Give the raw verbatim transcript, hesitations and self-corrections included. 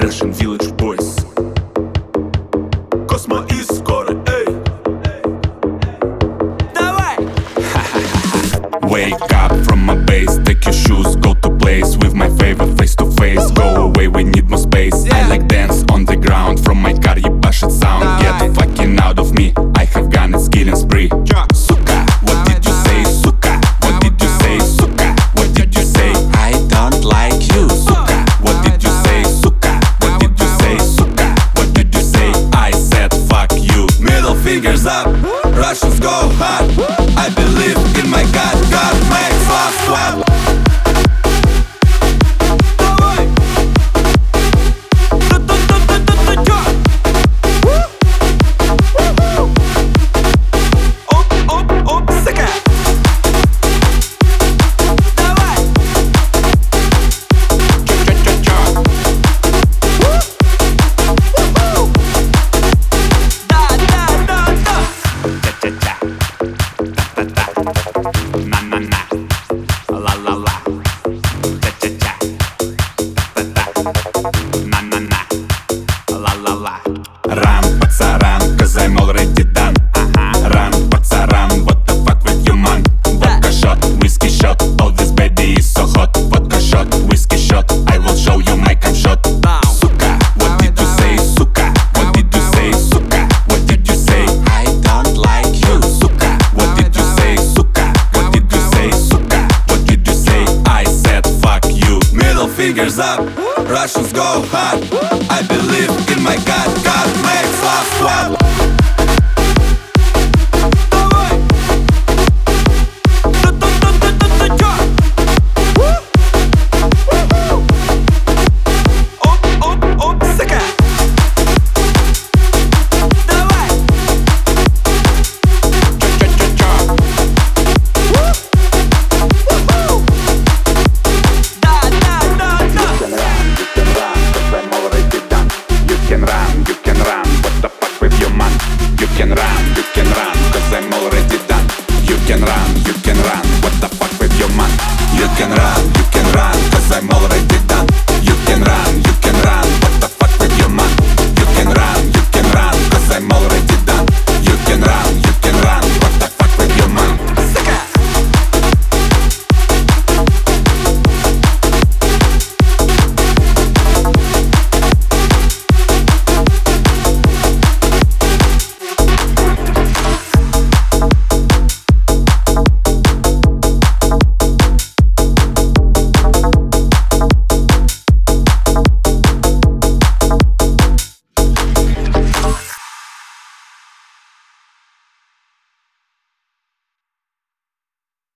Russian Village Boys. Космо и скоро, эй. Давай! Wake up from my base, take your shoes, go to place with my favorite face to face. Go away, we need more space. I like dance on the ground, from my car ебашит sound. Get fucking out of me, I have gun, it's killing spree. Сука, what did you say, сука? What did you say, сука? What did you say? I don't like you, сука. What did you say, сука? What did you say, сука? What did you say? I said fuck you. Middle fingers up, Russians go hard. I believe in my God, God makes us swap. Run, пацаран, cause I'm already done. Run, пацаран, what the fuck with you, man? Vodka shot, whiskey shot, all this baby is so hot. Vodka shot, whiskey shot, I will show you my cum shot. Сука, what did you say, сука? What did you say, сука? What did you say? I don't like you, сука. What did you say, сука? What did you say, сука? What did you say? I said fuck you. Middle fingers up, Russians go hard. I believe in my God, God makes us swap.